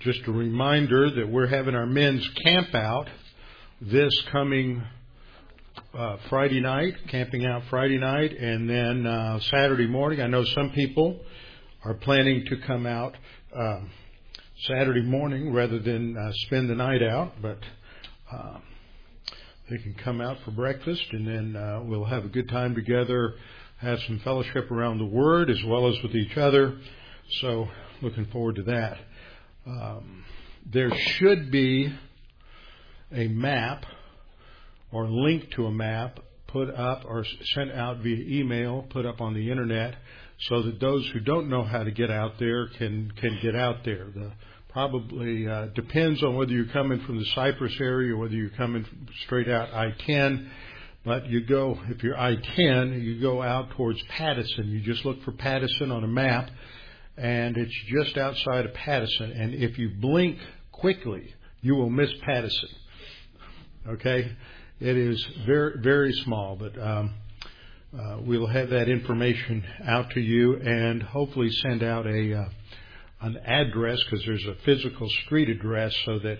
Just a reminder that we're having our men's camp out this coming Friday night, camping out Friday night, and then Saturday morning. I know some people are planning to come out Saturday morning rather than spend the night out, but they can come out for breakfast, and then we'll have a good time together, have some fellowship around the Word as well as with each other. So looking forward to that. There should be a map or link to a map put up or sent out via email, put up on the internet, so that those who don't know how to get out there can get out there. Probably depends on whether you're coming from the Cypress area or whether you're coming straight out I-10. But you go, if you're I-10, you go out towards Pattison. You just look for Pattison on a map, and it's just outside of Pattison. And if you blink quickly, you will miss Pattison. Okay? It is very, very small, but we'll have that information out to you and hopefully send out an address, because there's a physical street address, so that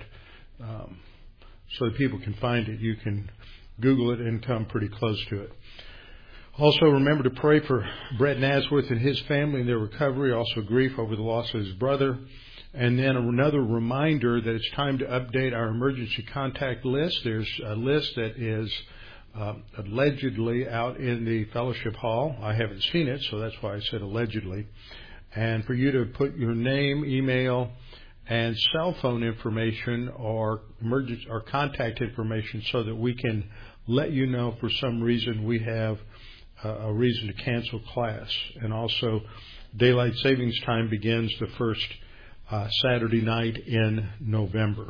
people can find it. You can Google it and come pretty close to it. Also, remember to pray for Brett Nasworth and his family and their recovery. Also, grief over the loss of his brother. And then another reminder that it's time to update our emergency contact list. There's a list that is allegedly out in the fellowship hall. I haven't seen it, so that's why I said allegedly. And for you to put your name, email, and cell phone information or emergency or contact information, so that we can let you know if for some reason we have a reason to cancel class. And also, daylight savings time begins the first Saturday night in November.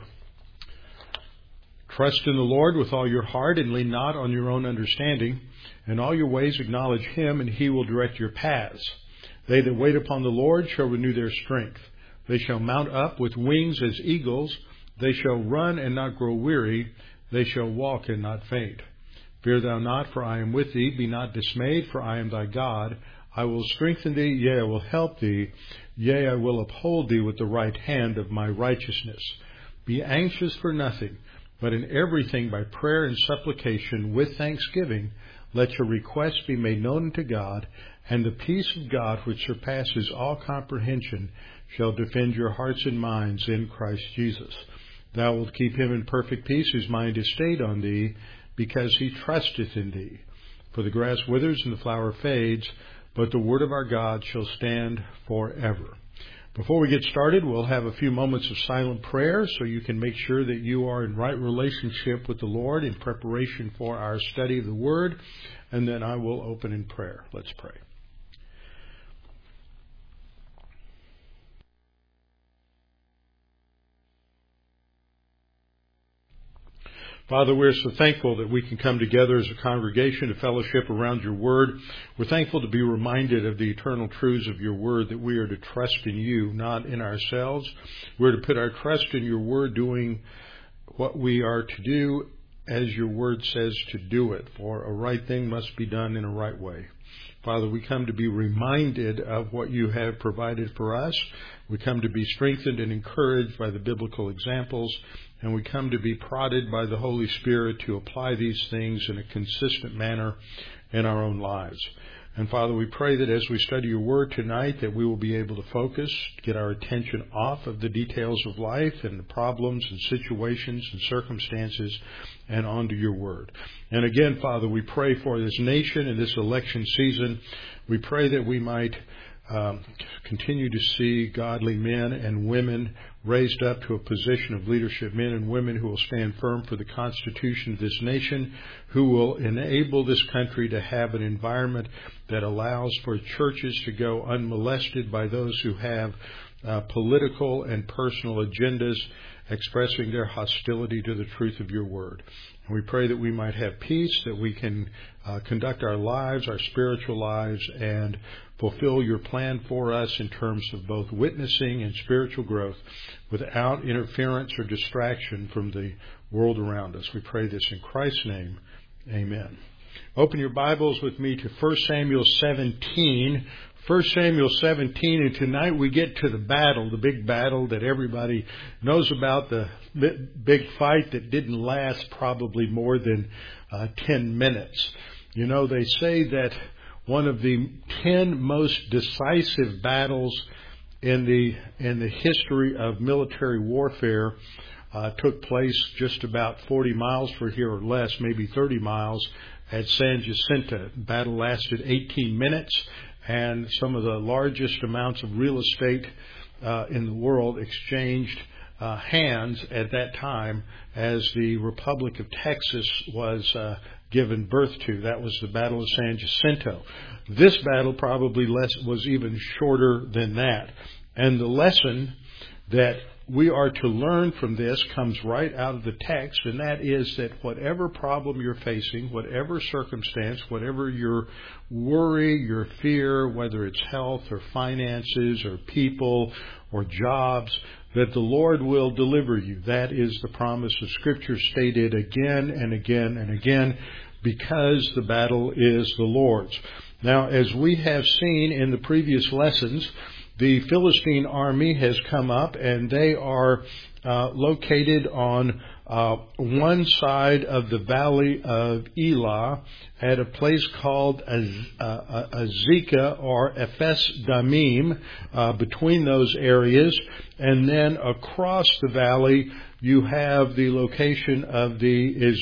Trust in the Lord with all your heart and lean not on your own understanding. In all your ways acknowledge Him, and He will direct your paths. They that wait upon the Lord shall renew their strength. They shall mount up with wings as eagles. They shall run and not grow weary. They shall walk and not faint. Fear thou not, for I am with thee. Be not dismayed, for I am thy God. I will strengthen thee, yea, I will help thee. Yea, I will uphold thee with the right hand of my righteousness. Be anxious for nothing, but in everything by prayer and supplication with thanksgiving, let your requests be made known unto God, and the peace of God, which surpasses all comprehension, shall defend your hearts and minds in Christ Jesus. Thou wilt keep him in perfect peace whose mind is stayed on thee, because he trusteth in thee. For the grass withers and the flower fades, but the word of our God shall stand forever. Before we get started, we'll have a few moments of silent prayer so you can make sure that you are in right relationship with the Lord in preparation for our study of the Word, and then I will open in prayer. Let's pray. Father, we're so thankful that we can come together as a congregation to fellowship around your word. We're thankful to be reminded of the eternal truths of your word, that we are to trust in you, not in ourselves. We're to put our trust in your word, doing what we are to do as your word says to do it. For a right thing must be done in a right way. Father, we come to be reminded of what you have provided for us. We come to be strengthened and encouraged by the biblical examples. And we come to be prodded by the Holy Spirit to apply these things in a consistent manner in our own lives. And Father, we pray that as we study your word tonight, that we will be able to focus, get our attention off of the details of life and the problems and situations and circumstances, and onto your word. And again, Father, we pray for this nation in this election season. We pray that we might continue to see godly men and women raised up to a position of leadership, men and women who will stand firm for the Constitution of this nation, who will enable this country to have an environment that allows for churches to go unmolested by those who have political and personal agendas expressing their hostility to the truth of your word. And we pray that we might have peace, that we can conduct our lives, our spiritual lives, and fulfill your plan for us in terms of both witnessing and spiritual growth without interference or distraction from the world around us. We pray this in Christ's name. Amen. Open your Bibles with me to 1 Samuel 17. 1 Samuel 17, and tonight we get to the battle, the big battle that everybody knows about, the big fight that didn't last probably more than 10 minutes. You know, they say that one of the 10 most decisive battles in the history of military warfare took place just about 40 miles from here or less, maybe 30 miles, at San Jacinto. The battle lasted 18 minutes, and some of the largest amounts of real estate in the world exchanged hands at that time as the Republic of Texas was given birth to. That was the Battle of San Jacinto. This battle probably was even shorter than that. And the lesson that we are to learn from this comes right out of the text, and that is that whatever problem you're facing, whatever circumstance, whatever your worry, your fear, whether it's health or finances or people or jobs, that the Lord will deliver you. That is the promise of Scripture, stated again and again and again, because the battle is the Lord's. Now, as we have seen in the previous lessons, the Philistine army has come up, and they are located on one side of the valley of Elah at a place called Azekah or Ephes Damim, between those areas. And then across the valley, you have the location of the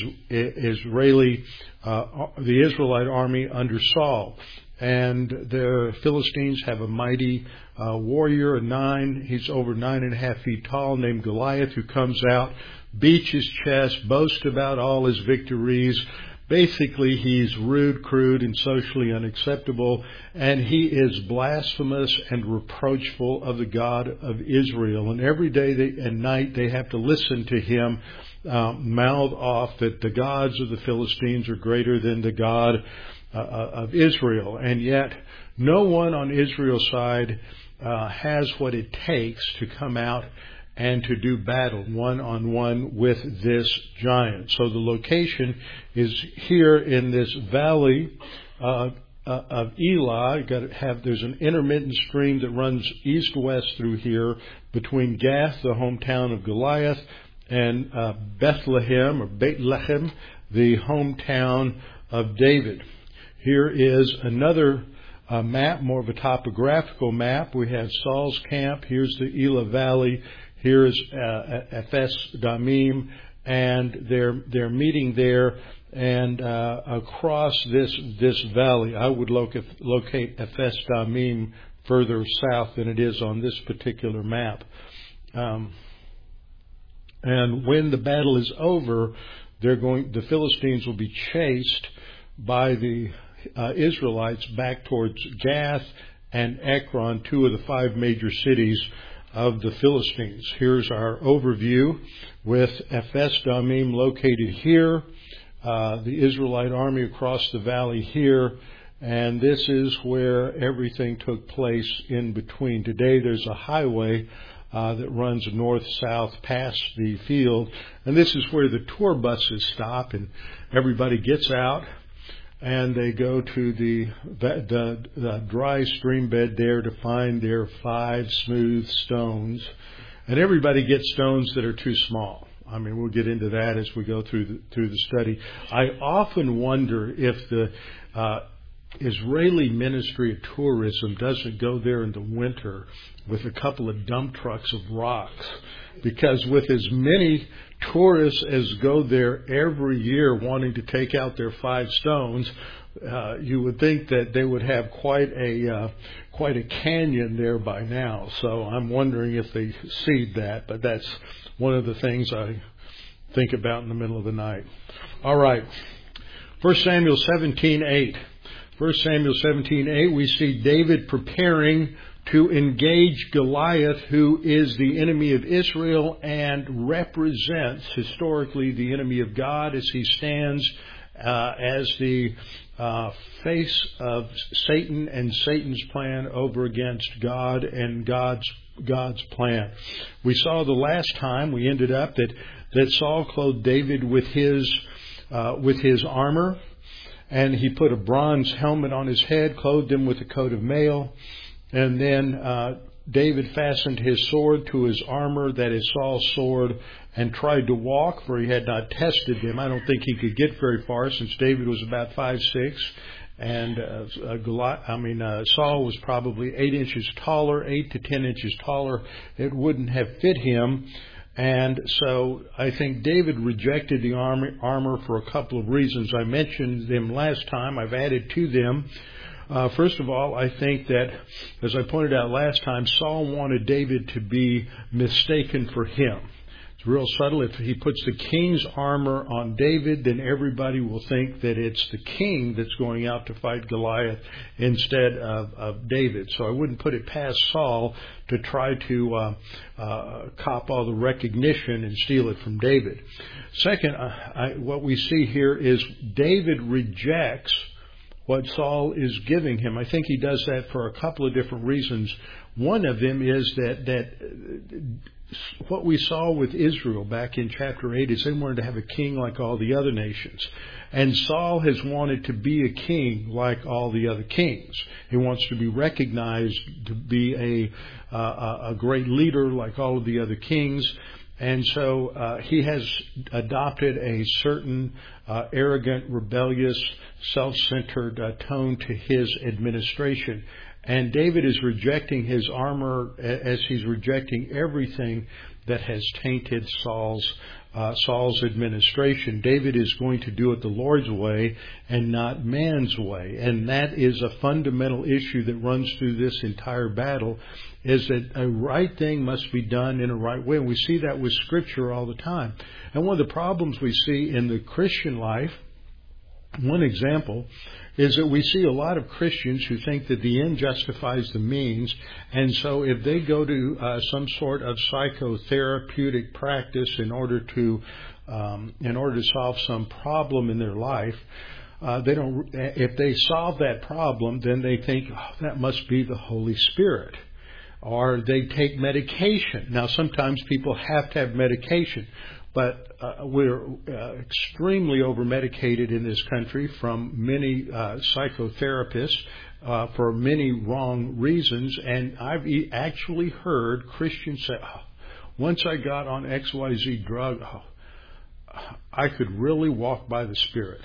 Israelite army under Saul. And the Philistines have a mighty warrior, he's over 9.5 feet tall, named Goliath, who comes out, beats his chest, boasts about all his victories. Basically, he's rude, crude, and socially unacceptable, and he is blasphemous and reproachful of the God of Israel. And every day and night they have to listen to him mouth off that the gods of the Philistines are greater than the God of Israel. And yet no one on Israel's side has what it takes to come out and to do battle one-on-one with this giant. So the location is here in this valley of Elah. There's an intermittent stream that runs east-west through here between Gath, the hometown of Goliath, and Bethlehem, the hometown of David. Here is another map, more of a topographical map. We have Saul's camp. Here's the Elah Valley. Here's Ephes Damim, and they're meeting there. And across this valley, I would locate Ephes Damim further south than it is on this particular map. And when the battle is over, the Philistines will be chased by the Israelites back towards Gath and Ekron, two of the 5 major cities of the Philistines. Here's our overview with Ephes Damim located here, the Israelite army across the valley here, and this is where everything took place in between. Today there's a highway that runs north-south past the field, and this is where the tour buses stop, and everybody gets out and they go to the dry stream bed there to find their 5 smooth stones. And everybody gets stones that are too small. I mean, we'll get into that as we go through the study. I often wonder if the Israeli Ministry of Tourism doesn't go there in the winter with a couple of dump trucks of rocks, because with as many tourists as go there every year wanting to take out their 5 stones, you would think that they would have quite a canyon there by now. So I'm wondering if they seed that, but that's one of the things I think about in the middle of the night. All right, 1 Samuel 17:8. 1 Samuel 17:8, we see David preparing to engage Goliath, who is the enemy of Israel and represents historically the enemy of God, as he stands as the face of Satan and Satan's plan over against God and God's plan. We saw the last time we ended up that Saul clothed David with his armor. And he put a bronze helmet on his head, clothed him with a coat of mail. And then David fastened his sword to his armor, that is Saul's sword, and tried to walk, for he had not tested him. I don't think he could get very far, since David was about 5'6", and Saul was probably 8 inches taller, 8 to 10 inches taller. It wouldn't have fit him. And so I think David rejected the armor for a couple of reasons. I mentioned them last time. I've added to them. First of all, I think that, as I pointed out last time, Saul wanted David to be mistaken for him. It's real subtle. If he puts the king's armor on David, then everybody will think that it's the king that's going out to fight Goliath instead of David. So I wouldn't put it past Saul to try to cop all the recognition and steal it from David. Second, what we see here is David rejects what Saul is giving him. I think he does that for a couple of different reasons. One of them is that what we saw with Israel back in chapter 8 is they wanted to have a king like all the other nations. And Saul has wanted to be a king like all the other kings. He wants to be recognized to be a great leader like all of the other kings. And so he has adopted a certain arrogant, rebellious, self-centered tone to his administration. And David is rejecting his armor as he's rejecting everything that has tainted Saul's administration. David is going to do it the Lord's way and not man's way. And that is a fundamental issue that runs through this entire battle, is that a right thing must be done in a right way. And we see that with Scripture all the time. And one of the problems we see in the Christian life, one example, is that we see a lot of Christians who think that the end justifies the means, and so if they go to some sort of psychotherapeutic practice in order to solve some problem in their life, if they solve that problem, then they think, that must be the Holy Spirit. Or they take medication. Now, sometimes people have to have medication, but we're extremely over-medicated in this country from many psychotherapists for many wrong reasons. And I've actually heard Christians say, once I got on XYZ drug, I could really walk by the Spirit.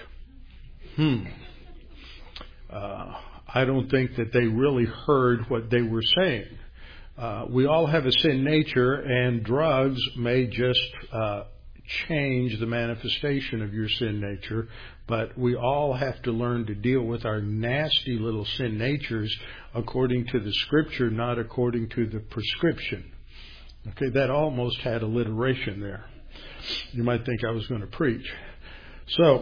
I don't think that they really heard what they were saying. We all have a sin nature, and drugs may just change the manifestation of your sin nature, but we all have to learn to deal with our nasty little sin natures according to the Scripture, not according to the prescription. Okay, that almost had alliteration there. You might think I was going to preach. So,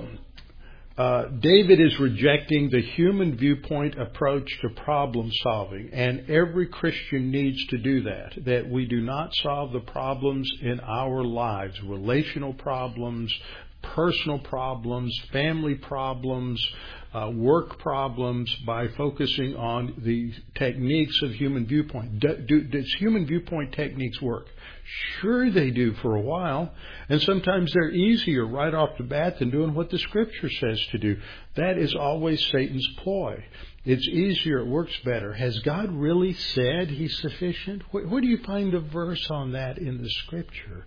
David is rejecting the human viewpoint approach to problem solving, and every Christian needs to do that we do not solve the problems in our lives, relational problems, personal problems, family problems, work problems, by focusing on the techniques of human viewpoint. Does human viewpoint techniques work? Sure they do for a while, and sometimes they're easier right off the bat than doing what the Scripture says to do. That is always Satan's ploy. It's easier, it works better. Has God really said He's sufficient? Where do you find a verse on that in the Scripture?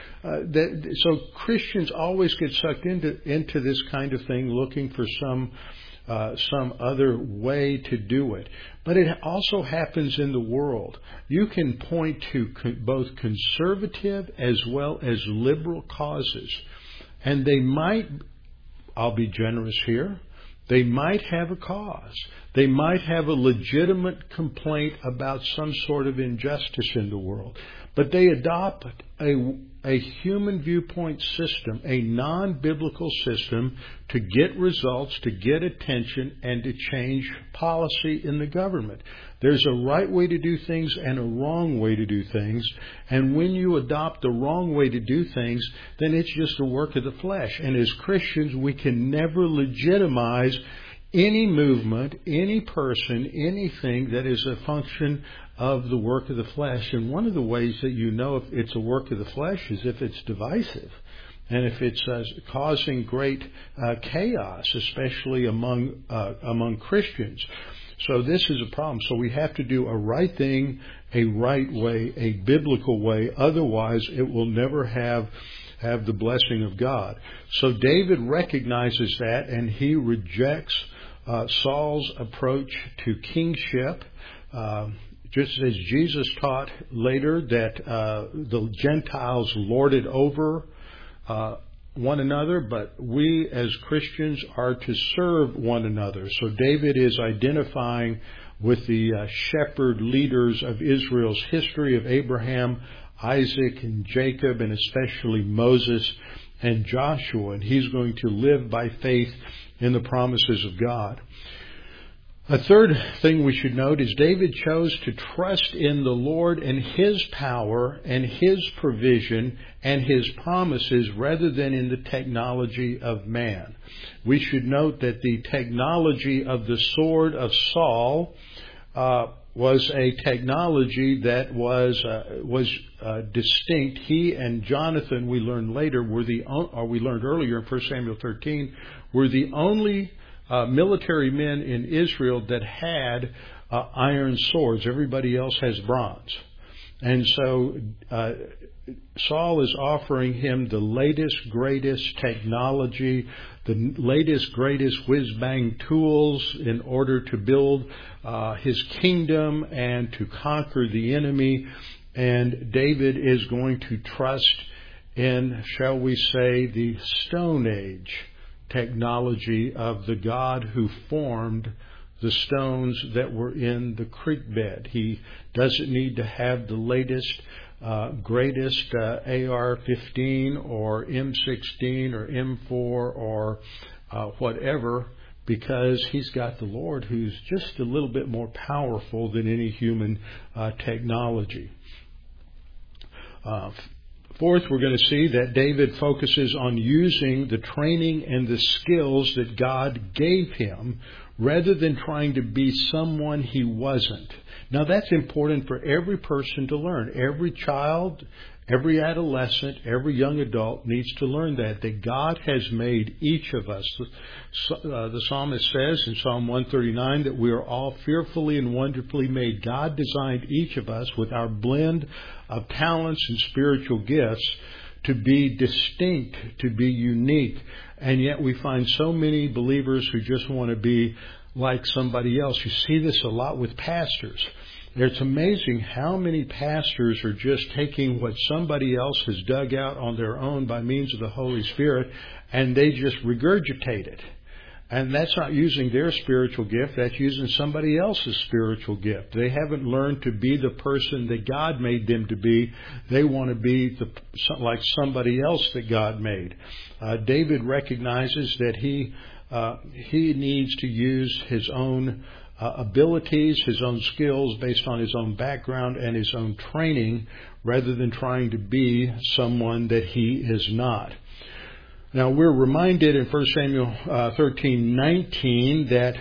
So Christians always get sucked into this kind of thing, looking for some other way to do it. But it also happens in the world. You can point to both conservative as well as liberal causes, and they might, I'll be generous here, they might have a cause. They might have a legitimate complaint about some sort of injustice in the world, but they adopt a human viewpoint system, a non-biblical system, to get results, to get attention, and to change policy in the government. There's a right way to do things and a wrong way to do things. And when you adopt the wrong way to do things, then it's just a work of the flesh. And as Christians, we can never legitimize any movement, any person, anything that is a function of the work of the flesh. And one of the ways that you know if it's a work of the flesh is if it's divisive. and if it's causing great chaos, especially among Christians. So this is a problem. So we have to do a right thing, a right way, a biblical way. Otherwise, it will never have the blessing of God. So David recognizes that, and he rejects Saul's approach to kingship. Just as Jesus taught later that the Gentiles lorded over one another, but we as Christians are to serve one another. So David is identifying with the shepherd leaders of Israel's history of Abraham, Isaac, and Jacob, and especially Moses and Joshua. And he's going to live by faith in the promises of God. A third thing we should note is David chose to trust in the Lord and His power and His provision and His promises rather than in the technology of man. We should note that the technology of the sword of Saul was a technology that was distinct. He and Jonathan, we learned later, we learned earlier in 1 Samuel 13, were the only military men in Israel that had iron swords. Everybody else has bronze. And so Saul is offering him the latest, greatest technology, the latest, greatest whiz-bang tools in order to build his kingdom and to conquer the enemy. And David is going to trust in, shall we say, the Stone Age technology of the God who formed the stones that were in the creek bed. He doesn't need to have the latest, greatest AR-15 or M16 or M4 or whatever, because he's got the Lord who's just a little bit more powerful than any human technology. Fourth, we're going to see that David focuses on using the training and the skills that God gave him rather than trying to be someone he wasn't. Now, that's important for every person to learn. Every child, every adolescent, every young adult needs to learn that God has made each of us. The psalmist says in Psalm 139 that we are all fearfully and wonderfully made. God designed each of us with our blend of talents and spiritual gifts to be distinct, to be unique. And yet we find so many believers who just want to be like somebody else. You see this a lot with pastors. It's amazing how many pastors are just taking what somebody else has dug out on their own by means of the Holy Spirit, and they just regurgitate it. And that's not using their spiritual gift, that's using somebody else's spiritual gift. They haven't learned to be the person that God made them to be. They want to be like somebody else that God made. David recognizes that he needs to use his own abilities, his own skills based on his own background and his own training rather than trying to be someone that he is not. Now, we're reminded in 1 Samuel 13:19 that,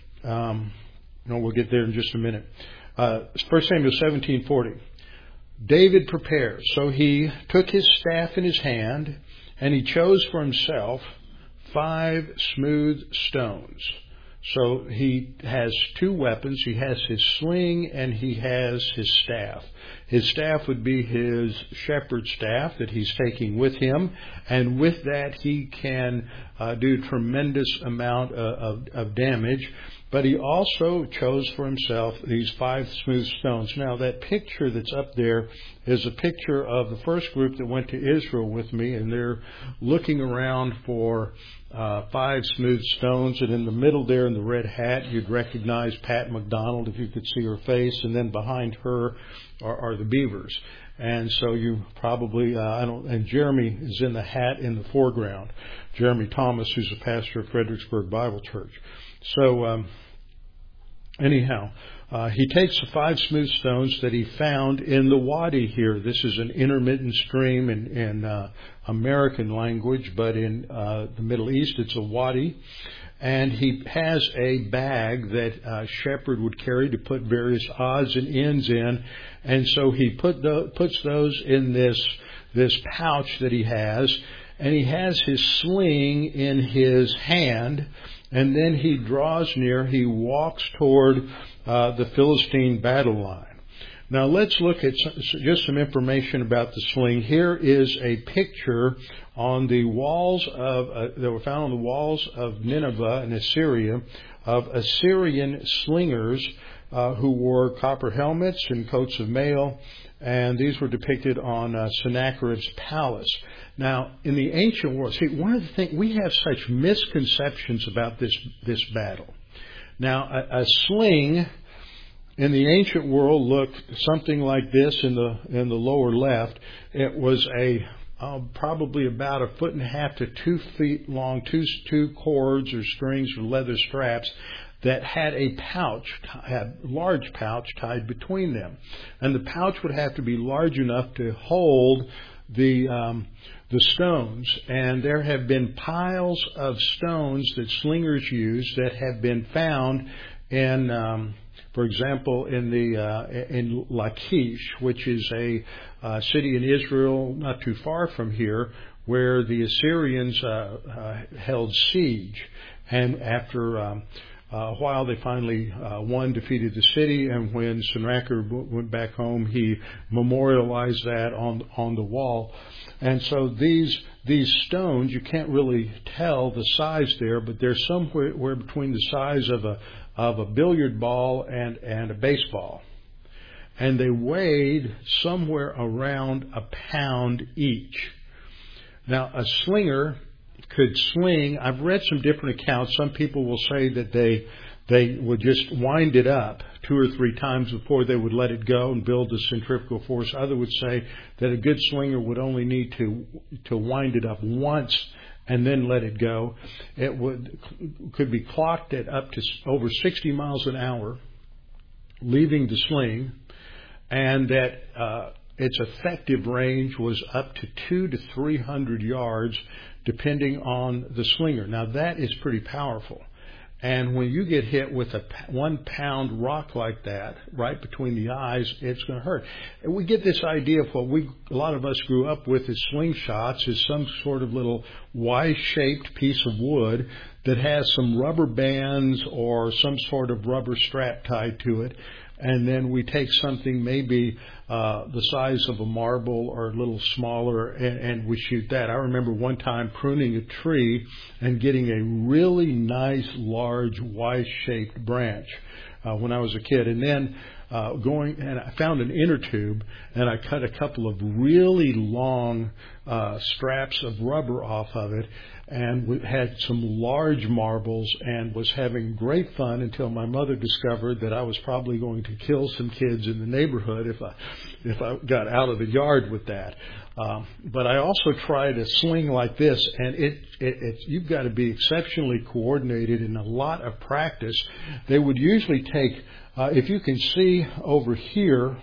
we'll get there in just a minute. 1 Samuel 17:40. David prepares. So he took his staff in his hand and he chose for himself 5 smooth stones. So he has 2 weapons. He has his sling and he has his staff. His staff would be his shepherd's staff that he's taking with him. And with that, he can do a tremendous amount of damage. But he also chose for himself these 5 smooth stones. Now, that picture that's up there is a picture of the first group that went to Israel with me. And they're looking around for 5 smooth stones. And in the middle there in the red hat, you'd recognize Pat McDonald if you could see her face. And then behind her are the beavers. And so you probably, and Jeremy is in the hat in the foreground. Jeremy Thomas, who's a pastor of Fredericksburg Bible Church. So, anyhow, he takes the 5 smooth stones that he found in the wadi here. This is an intermittent stream in American language, but in the Middle East it's a wadi. And he has a bag that a shepherd would carry to put various odds and ends in. And so he puts those in this pouch that he has. and he has his sling in his hand, and then he draws near, he walks toward the Philistine battle line. Now let's look at just some information about the sling. Here is a picture on the walls that were found on the walls of Nineveh in Assyria of Assyrian slingers who wore copper helmets and coats of mail, and these were depicted on Sennacherib's palace. Now, in the ancient world, see, one of the things, we have such misconceptions about this battle. Now, a sling in the ancient world looked something like this in the lower left. It was probably about 1.5 to 2 feet long, two cords or strings or leather straps that had a large pouch tied between them. And the pouch would have to be large enough to hold the stones. And there have been piles of stones that slingers use that have been found in, for example, in Lachish, which is a city in Israel not too far from here, where the Assyrians held siege. And after a while, they finally won, defeated the city, and when Sennacherib went back home, he memorialized that on the wall. And so these stones, you can't really tell the size there, but they're somewhere between the size of a billiard ball and a baseball. And they weighed somewhere around a pound each. Now, a slinger could sling. I've read some different accounts. Some people will say that they would just wind it up 2 or 3 times before they would let it go and build the centrifugal force. Others would say that a good slinger would only need to wind it up once and then let it go. It could be clocked at up to over 60 miles an hour, leaving the sling, and that its effective range was up to 200 to 300 yards, depending on the slinger. Now that is pretty powerful. And when you get hit with a 1 pound rock like that, right between the eyes, it's going to hurt. And we get this idea of what a lot of us grew up with as slingshots, is some sort of little Y-shaped piece of wood that has some rubber bands or some sort of rubber strap tied to it. And then we take something maybe the size of a marble or a little smaller, and we shoot that. I remember one time pruning a tree and getting a really nice, large, Y-shaped branch when I was a kid. And then and I found an inner tube, and I cut a couple of really long straps of rubber off of it, and we had some large marbles, and was having great fun until my mother discovered that I was probably going to kill some kids in the neighborhood if I got out of the yard with that. But I also tried a sling like this, and you've got to be exceptionally coordinated and a lot of practice. They would usually take, if you can see over here,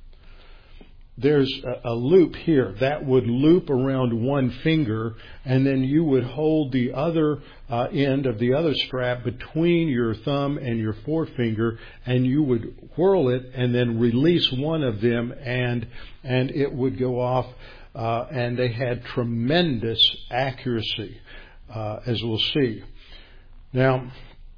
there's a loop here that would loop around one finger, and then you would hold the other end of the other strap between your thumb and your forefinger, and you would whirl it and then release one of them, and it would go off. And they had tremendous accuracy, as we'll see. Now,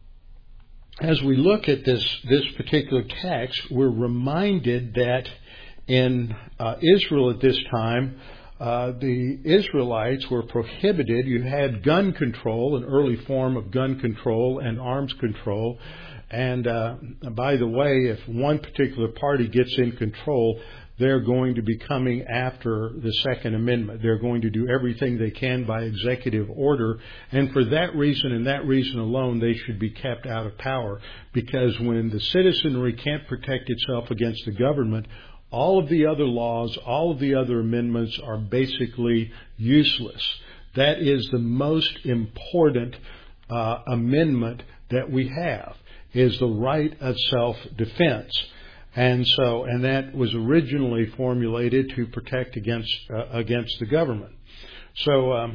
as we look at this particular text, we're reminded that in Israel at this time, the Israelites were prohibited. You had gun control, an early form of gun control and arms control. And by the way, if one particular party gets in control, they're going to be coming after the Second Amendment. They're going to do everything they can by executive order. And for that reason and that reason alone, they should be kept out of power. Because when the citizenry can't protect itself against the government, all of the other laws, all of the other amendments are basically useless. That is the most important amendment that we have, is the right of self-defense. And that was originally formulated to protect against the government. So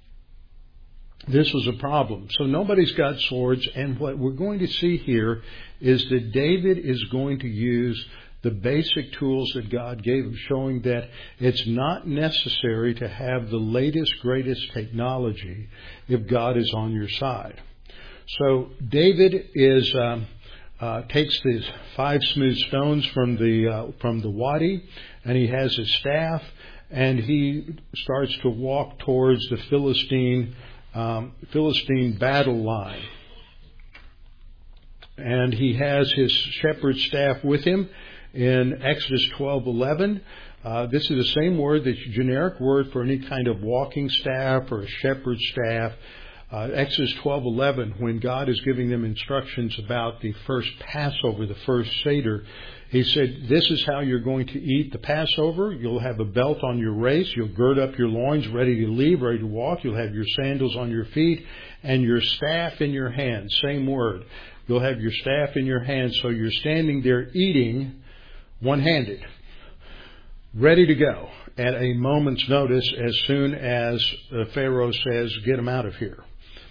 this was a problem. So nobody's got swords, and what we're going to see here is that David is going to use the basic tools that God gave him, showing that it's not necessary to have the latest, greatest technology if God is on your side. So David takes these 5 smooth stones from the wadi, and he has his staff, and he starts to walk towards the Philistine battle line. And he has his shepherd's staff with him in Exodus 12:11. This is the same word, the generic word for any kind of walking staff or a shepherd's staff. Exodus 12:11, when God is giving them instructions about the first Passover, the first Seder, he said, this is how you're going to eat the Passover. You'll have a belt on your waist. You'll gird up your loins, ready to leave, ready to walk. You'll have your sandals on your feet and your staff in your hand. Same word. You'll have your staff in your hand, so you're standing there eating one-handed, ready to go at a moment's notice as soon as Pharaoh says, get him out of here.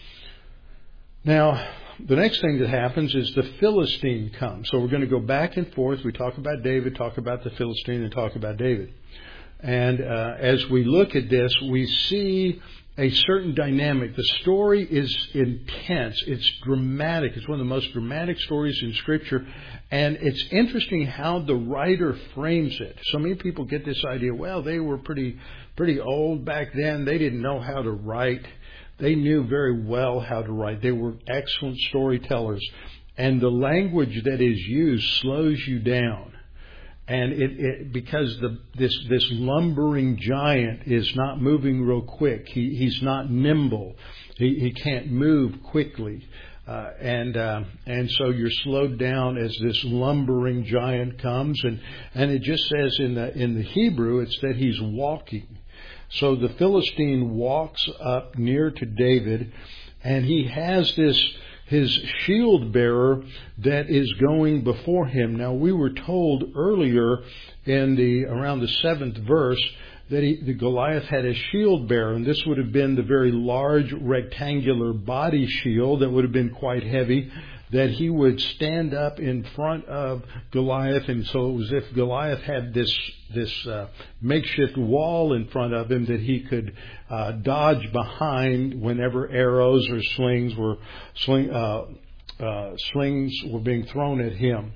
Now, the next thing that happens is the Philistine comes. So we're going to go back and forth. We talk about David, talk about the Philistine, and talk about David. And as we look at this, we see a certain dynamic. The story is intense. It's dramatic. It's one of the most dramatic stories in Scripture. And it's interesting how the writer frames it. So many people get this idea, well, they were pretty old back then. They didn't know how to write. They knew very well how to write. They were excellent storytellers. And the language that is used slows you down. And because this lumbering giant is not moving real quick. He's not nimble. He can't move quickly. And so you're slowed down as this lumbering giant comes. And it just says in the Hebrew, it's that he's walking. So the Philistine walks up near to David, and he has his shield bearer that is going before him. Now, we were told earlier around the 7th verse that the Goliath had a shield bearer, and this would have been the very large rectangular body shield that would have been quite heavy, that he would stand up in front of Goliath, and so it was as if Goliath had this makeshift wall in front of him that he could dodge behind whenever arrows or slings were being thrown at him.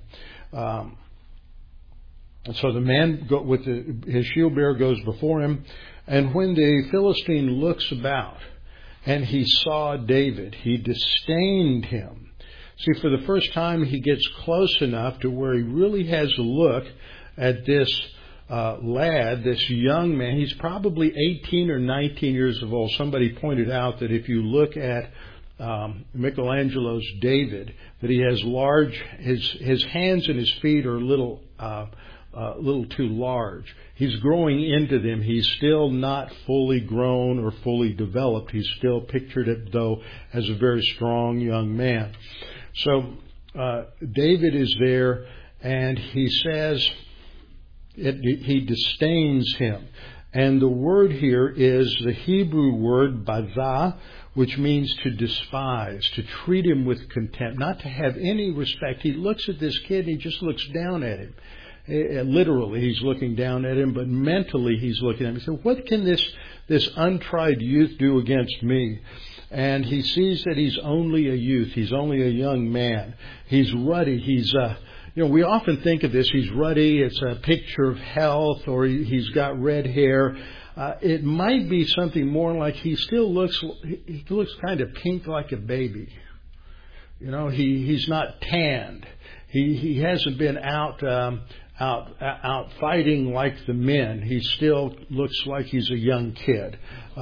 So the man with his shield bearer goes before him, and when the Philistine looks about and he saw David, he disdained him. See, for the first time, he gets close enough to where he really has a look at this lad, this young man. He's probably 18 or 19 years of old. Somebody pointed out that if you look at Michelangelo's David, that he has his hands and his feet are a little too large. He's growing into them. He's still not fully grown or fully developed. He's still pictured, though, as a very strong young man. So David is there, and he says he disdains him. And the word here is the Hebrew word bazah, which means to despise, to treat him with contempt, not to have any respect. He looks at this kid and he just looks down at him. Literally, he's looking down at him, but mentally he's looking at him. He said, what can this untried youth do against me? And he sees that he's only a youth. He's only a young man. He's ruddy. We often think of this. He's ruddy. It's a picture of health, or he's got red hair. It might be something more like he looks kind of pink like a baby. He's not tanned. He hasn't been out fighting like the men. He still looks like he's a young kid.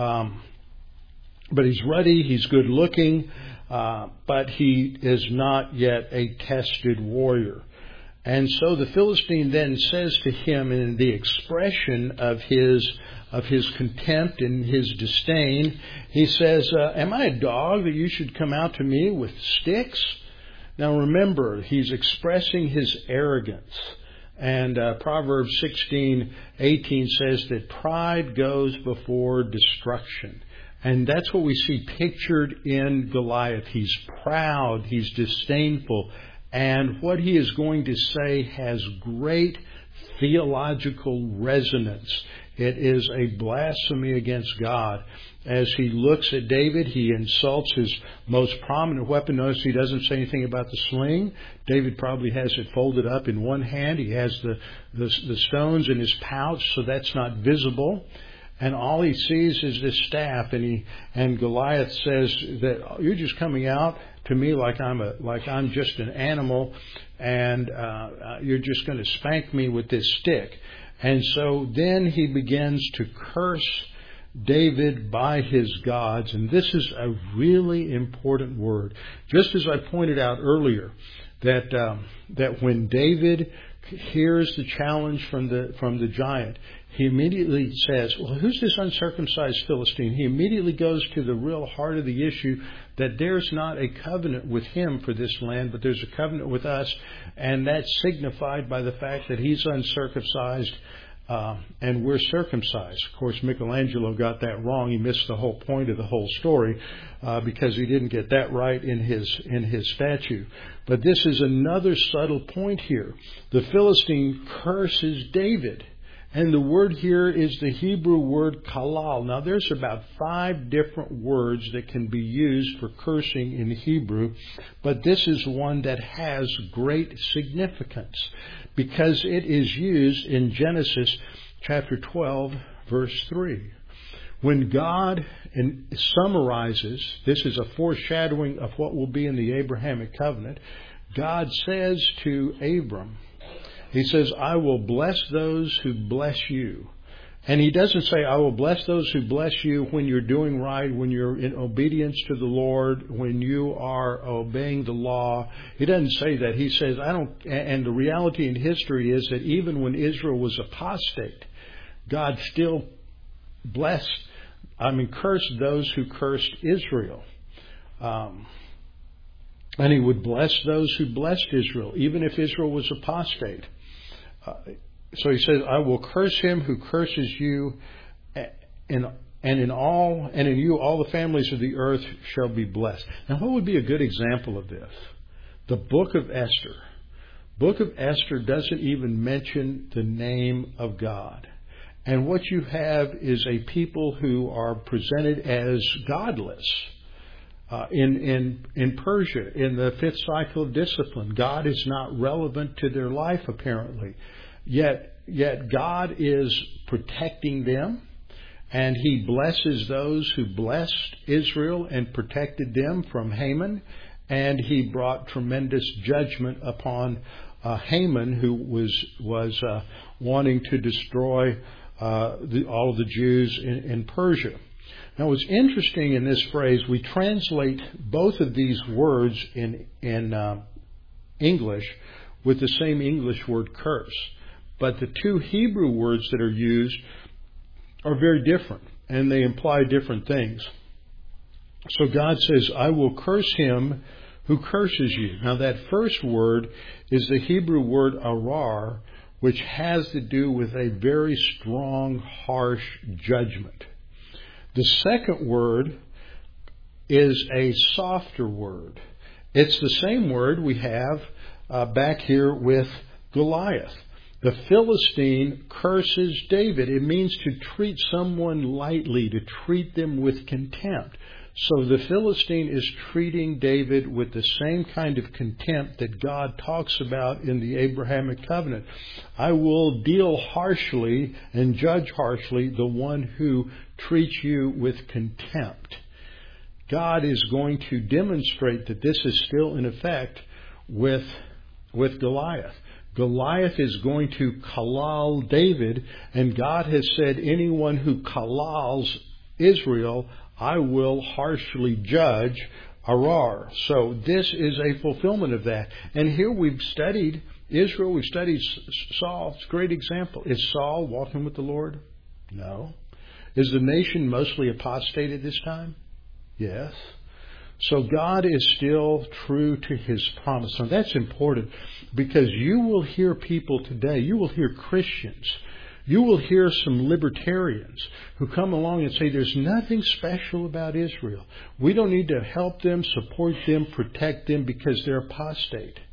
But he's ruddy, he's good looking, but he is not yet a tested warrior. And so the Philistine then says to him, in the expression of his contempt and his disdain, he says, am I a dog that you should come out to me with sticks? Now remember, he's expressing his arrogance. And Proverbs 16:18 says that pride goes before destruction. And that's what we see pictured in Goliath. He's proud, he's disdainful, And what he is going to say has great theological resonance. It is a blasphemy against God. As he looks at David, he insults his most prominent weapon. Notice he doesn't say anything about the sling. David probably has it folded up in one hand. He has the stones in his pouch, so that's not visible. And all he sees is this staff. And Goliath says that you're just coming out to me like I'm just an animal, and you're just going to spank me with this stick. And so then he begins to curse David by his gods. And this is a really important word. Just as I pointed out earlier, that when David hears the challenge from the giant, he immediately says, well, who's this uncircumcised Philistine? He immediately goes to the real heart of the issue, that there's not a covenant with him for this land, but there's a covenant with us. And that's signified by the fact that he's uncircumcised and we're circumcised. Of course, Michelangelo got that wrong. He missed the whole point of the whole story because he didn't get that right in his statue. But this is another subtle point here. The Philistine curses David. And the word here is the Hebrew word kalal. Now, there's about 5 different words that can be used for cursing in Hebrew, but this is one that has great significance because it is used in Genesis chapter 12, verse 3. When God summarizes, this is a foreshadowing of what will be in the Abrahamic covenant, God says to Abram, He says, I will bless those who bless you. And he doesn't say, I will bless those who bless you when you're doing right, when you're in obedience to the Lord, when you are obeying the law. He doesn't say that. He says, and the reality in history is that even when Israel was apostate, God still cursed those who cursed Israel. And he would bless those who blessed Israel, even if Israel was apostate. So he says, I will curse him who curses you, and in you all the families of the earth shall be blessed. Now, what would be a good example of this? The book of Esther. Book of Esther doesn't even mention the name of God. And what you have is a people who are presented as godless. In Persia, in the 5th cycle of discipline, God is not relevant to their life apparently. Yet God is protecting them, and He blesses those who blessed Israel and protected them from Haman, and He brought tremendous judgment upon Haman, who was wanting to destroy all of the Jews in Persia. Now, what's interesting in this phrase, we translate both of these words in English with the same English word curse. But the 2 Hebrew words that are used are very different, and they imply different things. So God says, I will curse him who curses you. Now, that first word is the Hebrew word arar, which has to do with a very strong, harsh judgment. The second word is a softer word. It's the same word we have back here with Goliath. The Philistine curses David. It means to treat someone lightly, to treat them with contempt. So the Philistine is treating David with the same kind of contempt that God talks about in the Abrahamic covenant. I will deal harshly and judge harshly the one who treats you with contempt. God is going to demonstrate that this is still in effect with Goliath. Goliath is going to kalal David, and God has said, anyone who kalals Israel, I will harshly judge arar. So this is a fulfillment of that. And here we've studied Israel, we've studied Saul. It's a great example. Is Saul walking with the Lord? No. Is the nation mostly apostate at this time? Yes. So God is still true to His promise. Now that's important because you will hear people today, you will hear Christians, you will hear some libertarians who come along and say there's nothing special about Israel. We don't need to help them, support them, protect them because they're apostate.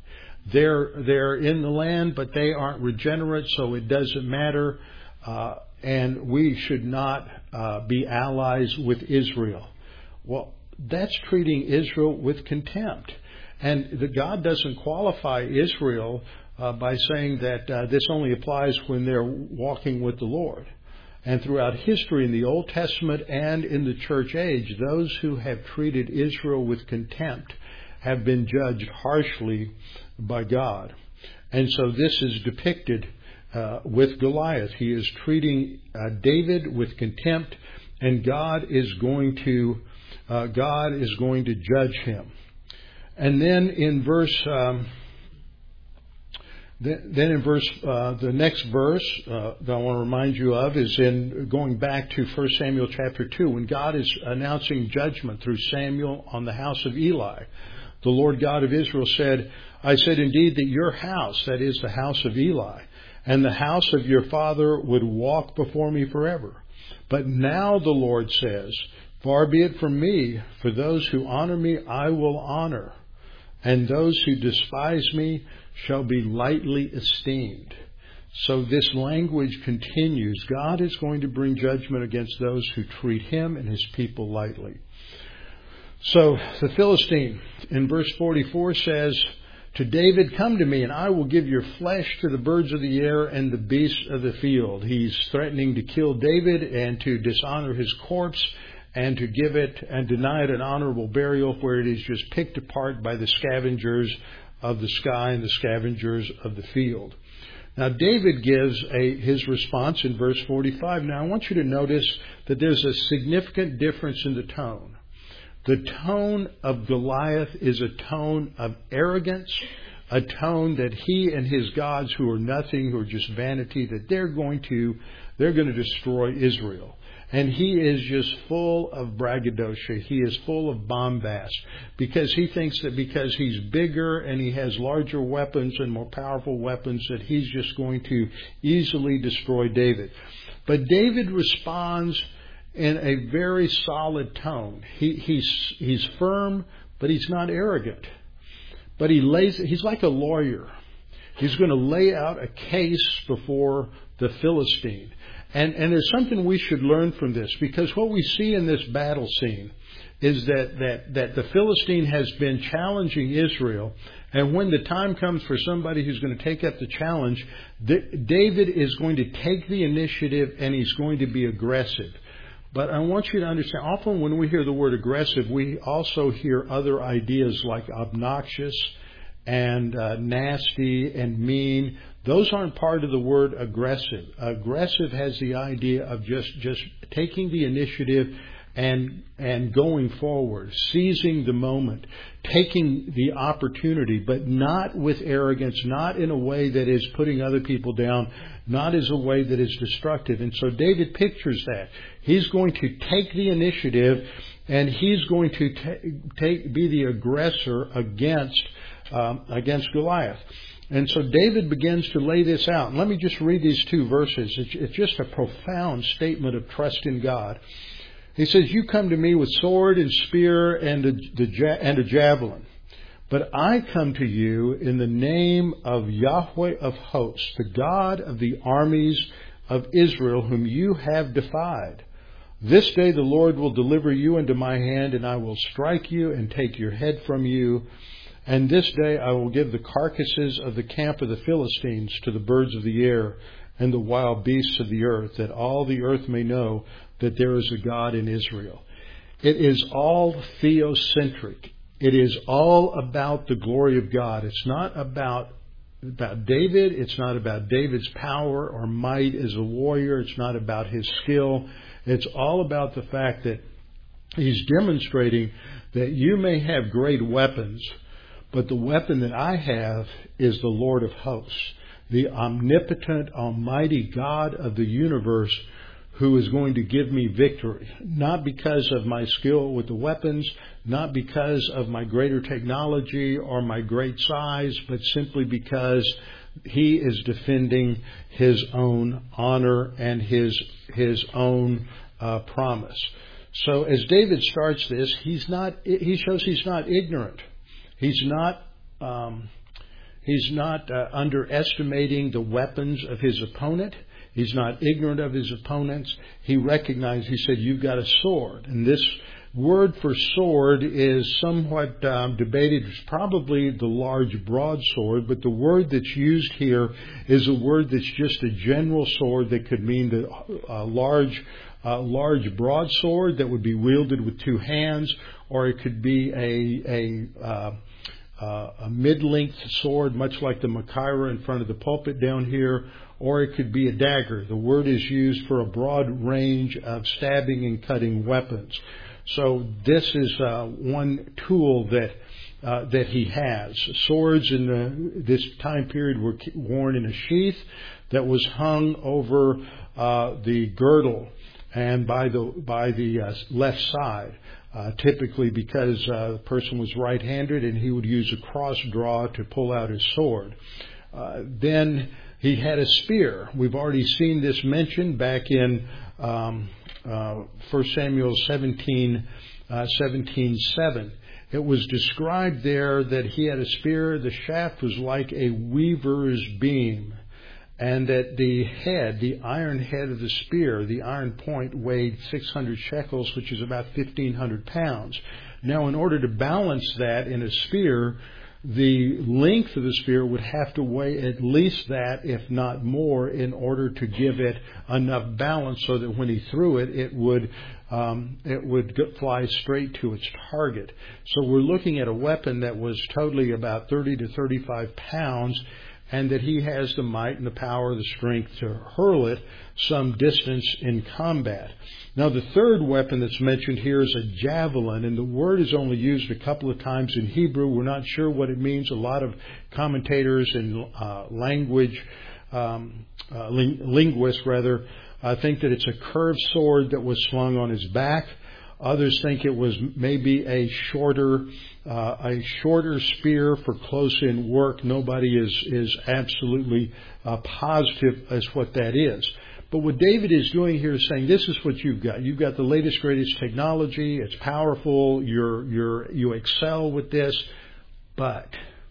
they're in the land, but they aren't regenerate, so it doesn't matter. And we should not be allies with Israel. Well, that's treating Israel with contempt. And God doesn't qualify Israel by saying that this only applies when they're walking with the Lord. And throughout history in the Old Testament and in the church age, those who have treated Israel with contempt have been judged harshly by God. And so this is depicted with Goliath. He is treating David with contempt, and God is going to judge him. And then in the next verse that I want to remind you of is in going back to 1 Samuel chapter 2, when God is announcing judgment through Samuel on the house of Eli. The Lord God of Israel said, I said indeed that your house, that is the house of Eli, and the house of your father would walk before me forever. But now the Lord says, far be it from me, for those who honor me I will honor, and those who despise me shall be lightly esteemed. So this language continues. God is going to bring judgment against those who treat him and his people lightly. So the Philistine in verse 44 says to David, come to me and I will give your flesh to the birds of the air and the beasts of the field. He's threatening to kill David and to dishonor his corpse and to give it and deny it an honorable burial, where it is just picked apart by the scavengers of the sky and the scavengers of the field. Now David gives his response in verse 45. Now I want you to notice that there's a significant difference in the tone. The tone of Goliath is a tone of arrogance, a tone that he and his gods, who are nothing, who are just vanity, that they're going to destroy Israel. And he is just full of braggadocio. He is full of bombast, because he thinks that because he's bigger and he has larger weapons and more powerful weapons, that he's just going to easily destroy David. But David responds in a very solid tone. He's firm, but he's not arrogant. But he's like a lawyer. He's going to lay out a case before the Philistine. And there's something we should learn from this, because what we see in this battle scene is that the Philistine has been challenging Israel, and when the time comes for somebody who's going to take up the challenge, David is going to take the initiative and he's going to be aggressive. But I want you to understand, often when we hear the word aggressive, we also hear other ideas like obnoxious and nasty and mean. Those aren't part of the word aggressive. Aggressive has the idea of just taking the initiative and going forward, seizing the moment, taking the opportunity, but not with arrogance, not in a way that is putting other people down, not as a way that is destructive. And so David pictures that. He's going to take the initiative, and he's going to be the aggressor against Goliath. And so David begins to lay this out. And let me just read these two verses. It's just a profound statement of trust in God. He says, you come to me with sword and spear and a javelin. But I come to you in the name of Yahweh of hosts, the God of the armies of Israel, whom you have defied. This day the Lord will deliver you into my hand, and I will strike you and take your head from you. And this day I will give the carcasses of the camp of the Philistines to the birds of the air and the wild beasts of the earth, that all the earth may know that there is a God in Israel. It is all theocentric. It is all about the glory of God. It's not about David. It's not about David's power or might as a warrior. It's not about his skill. It's all about the fact that he's demonstrating that you may have great weapons, but the weapon that I have is the Lord of hosts, the omnipotent, almighty God of the universe, who is going to give me victory, not because of my skill with the weapons, not because of my greater technology or my great size, but simply because he is defending his own honor and his own promise. So as David starts this, he shows he's not ignorant. He's not He's not underestimating the weapons of his opponent. He's not ignorant of his opponents. He recognized, he said, you've got a sword. And this word for sword is somewhat debated. It's probably the large broadsword, but the word that's used here is a word that's just a general sword that could mean the large broadsword that would be wielded with two hands, or it could be a mid-length sword, much like the Machaira in front of the pulpit down here, or it could be a dagger. The word is used for a broad range of stabbing and cutting weapons. So this is one tool that he has. Swords in this time period were worn in a sheath that was hung over the girdle and by the left side. Typically because the person was right-handed and he would use a cross draw to pull out his sword. Then he had a spear. We've already seen this mentioned back in 1 Samuel 17:7. It was described there that he had a spear. The shaft was like a weaver's beam. And that the head, the iron head of the spear, the iron point weighed 600 shekels, which is about 1,500 pounds. Now, in order to balance that in a spear, the length of the spear would have to weigh at least that, if not more, in order to give it enough balance so that when he threw it, it would fly straight to its target. So we're looking at a weapon that was totally about 30 to 35 pounds, and that he has the might and the power, the strength to hurl it some distance in combat. Now, the third weapon that's mentioned here is a javelin, and the word is only used a couple of times in Hebrew. We're not sure what it means. A lot of commentators and linguists think that it's a curved sword that was slung on his back. Others think it was maybe a shorter spear for close-in work. Nobody is absolutely positive as what that is. But what David is doing here is saying, this is what you've got. You've got the latest, greatest technology. It's powerful. You excel with this. But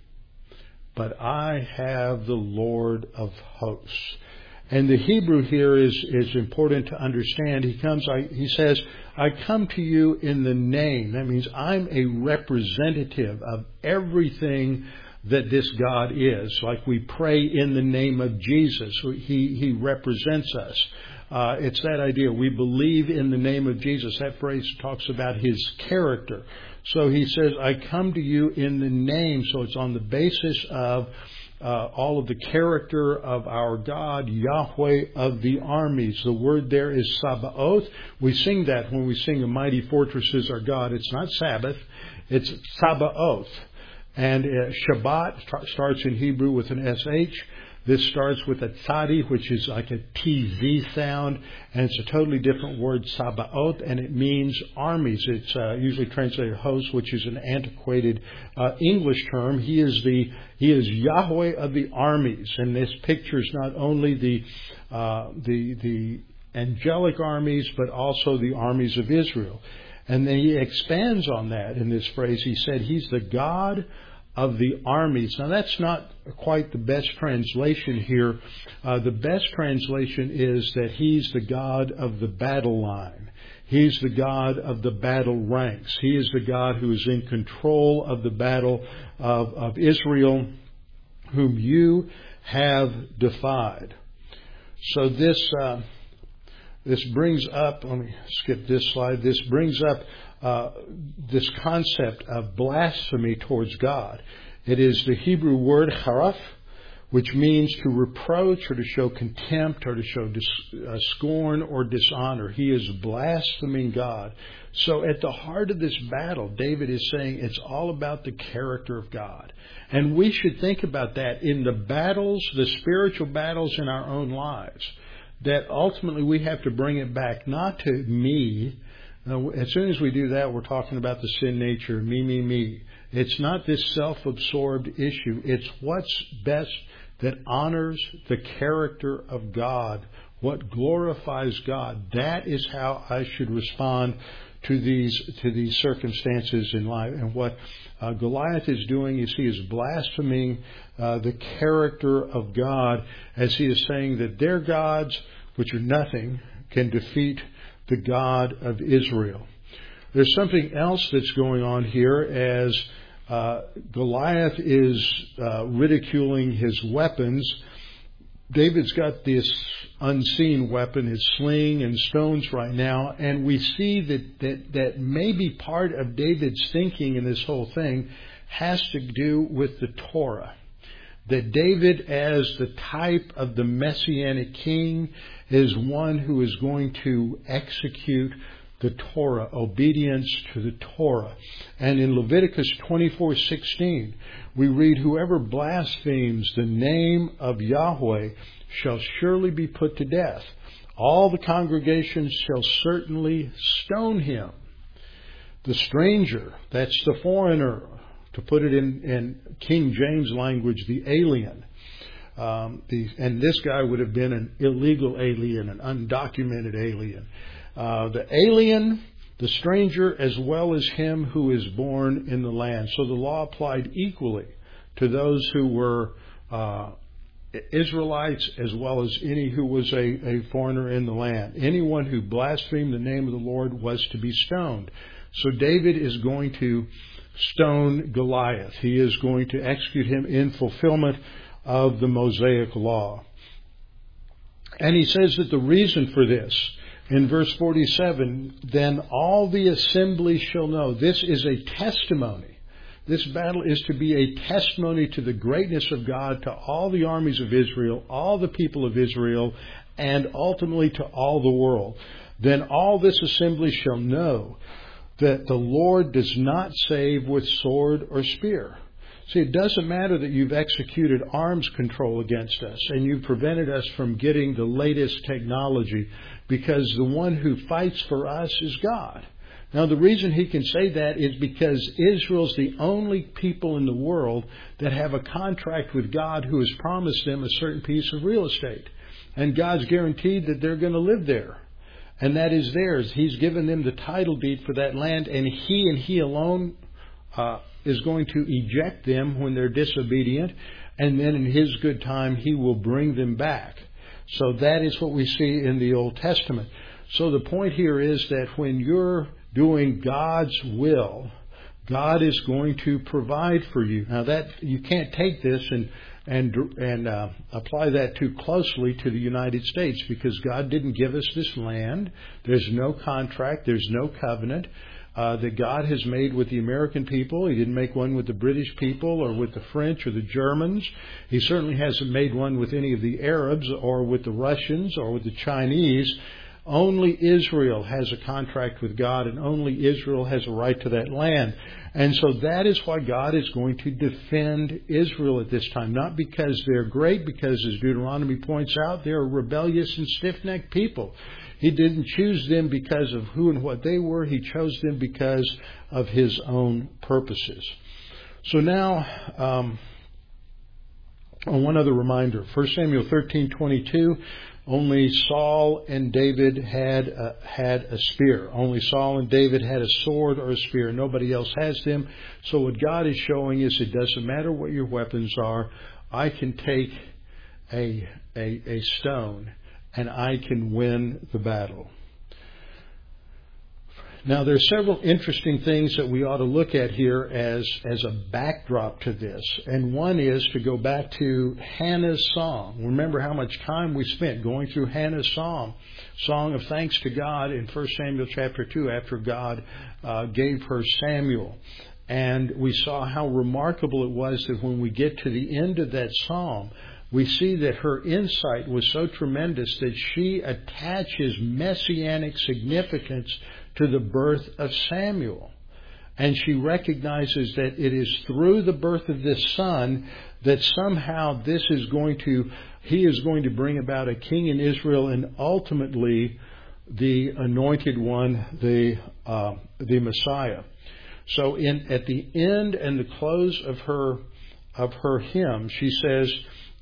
I have the Lord of hosts. And the Hebrew here is important to understand. He says, I come to you in the name. That means I'm a representative of everything that this God is. Like we pray in the name of Jesus. He represents us. It's that idea. We believe in the name of Jesus. That phrase talks about his character. So he says, I come to you in the name. So it's on the basis of all of the character of our God, Yahweh of the armies. The word there is Sabaoth. We sing that when we sing A Mighty Fortress is Our God. It's not Sabbath, it's Sabaoth. And Shabbat starts in Hebrew with an SH. This starts with a tzadi, which is like a TZ sound, and it's a totally different word, Sabaoth, and it means armies. It's usually translated host, which is an antiquated English term. He is Yahweh of the armies, and this pictures not only the angelic armies, but also the armies of Israel. And then he expands on that in this phrase. He said he's the God of the armies. Now that's not quite the best translation here. The best translation is that he's the God of the battle line. He's the God of the battle ranks. He is the God who is in control of the battle of Israel, whom you have defied. So this brings up, let me skip this slide, this brings up this concept of blasphemy towards God. It is the Hebrew word haraf, which means to reproach or to show contempt or to show scorn or dishonor. He is blaspheming God. So at the heart of this battle, David is saying it's all about the character of God. And we should think about that in the battles, the spiritual battles in our own lives. That ultimately we have to bring it back, not to me. As soon as we do that, we're talking about the sin nature, me. It's not this self-absorbed issue. It's what's best that honors the character of God what glorifies God. That is how I should respond to these circumstances in life. And what Goliath is doing is he is blaspheming the character of God, as he is saying that their gods, which are nothing, can defeat the God of Israel. There's something else that's going on here as Goliath is ridiculing his weapons. David's got this unseen weapon, his sling and stones right now, and we see that maybe part of David's thinking in this whole thing has to do with the Torah. That David, as the type of the Messianic king, is one who is going to execute the Torah, obedience to the Torah. And in Leviticus 24:16, we read, "Whoever blasphemes the name of Yahweh shall surely be put to death. All the congregation shall certainly stone him." The stranger, that's the foreigner, to put it in King James language, the alien. And this guy would have been an illegal alien, an undocumented alien. The alien, the stranger, as well as him who is born in the land. So the law applied equally to those who were Israelites as well as any who was a foreigner in the land. Anyone who blasphemed the name of the Lord was to be stoned. So David is going to stone Goliath. He is going to execute him in fulfillment of the Mosaic law. And he says that the reason for this, in verse 47, "Then all the assembly shall know." This is a testimony. This battle is to be a testimony to the greatness of God to all the armies of Israel, all the people of Israel, and ultimately to all the world. "Then all this assembly shall know that the Lord does not save with sword or spear." See, it doesn't matter that you've executed arms control against us and you've prevented us from getting the latest technology, because the one who fights for us is God. Now, the reason he can say that is because Israel's the only people in the world that have a contract with God, who has promised them a certain piece of real estate. And God's guaranteed that they're going to live there. And that is theirs. He's given them the title deed for that land, and He alone is going to eject them when they're disobedient, and then in His good time He will bring them back. So that is what we see in the Old Testament. So the point here is that when you're doing God's will, God is going to provide for you. Now that you can't take this and apply that too closely to the United States, because God didn't give us this land. There's no contract. There's no covenant that God has made with the American people. He didn't make one with the British people or with the French or the Germans. He certainly hasn't made one with any of the Arabs or with the Russians or with the Chinese. Only Israel has a contract with God, and only Israel has a right to that land. And so that is why God is going to defend Israel at this time. Not because they're great, because as Deuteronomy points out, they're a rebellious and stiff-necked people. He didn't choose them because of who and what they were. He chose them because of His own purposes. So now, one other reminder. 1 Samuel 13:22. Only Saul and David had a spear. Only Saul and David had a sword or a spear. Nobody else has them. So what God is showing is, it doesn't matter what your weapons are. I can take a stone and I can win the battle. Now, there's several interesting things that we ought to look at here as a backdrop to this. And one is to go back to Hannah's song. Remember how much time we spent going through Hannah's song of thanks to God in 1 Samuel chapter 2, after God gave her Samuel. And we saw how remarkable it was that when we get to the end of that psalm, we see that her insight was so tremendous that she attaches messianic significance to the birth of Samuel. And she recognizes that it is through the birth of this son that somehow he is going to bring about a king in Israel, and ultimately the anointed one, the Messiah. So at the end and the close of her hymn, she says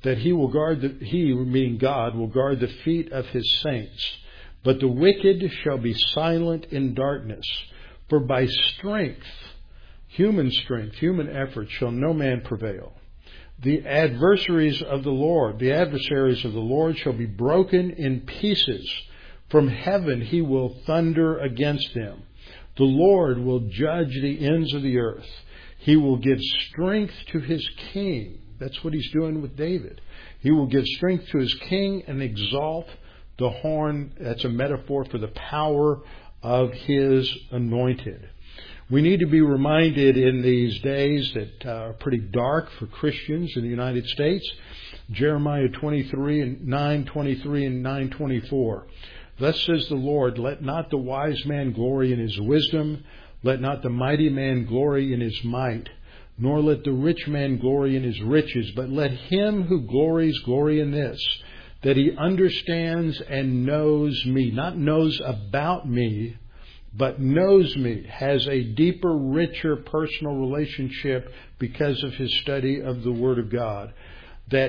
that he will guard he, meaning God, will guard the feet of his saints. But the wicked shall be silent in darkness. For by strength, human effort, shall no man prevail. The adversaries of the Lord shall be broken in pieces. From heaven he will thunder against them. The Lord will judge the ends of the earth. He will give strength to his king. That's what he's doing with David. He will give strength to his king and exalt the horn. That's a metaphor for the power of his anointed. We need to be reminded in these days that are pretty dark for Christians in the United States. Jeremiah 23 and 9:23 and 9:24. Thus says the Lord, let not the wise man glory in his wisdom, let not the mighty man glory in his might, nor let the rich man glory in his riches, but let him who glories glory in this, that he understands and knows me, not knows about me, but knows me, has a deeper, richer personal relationship because of his study of the Word of God, that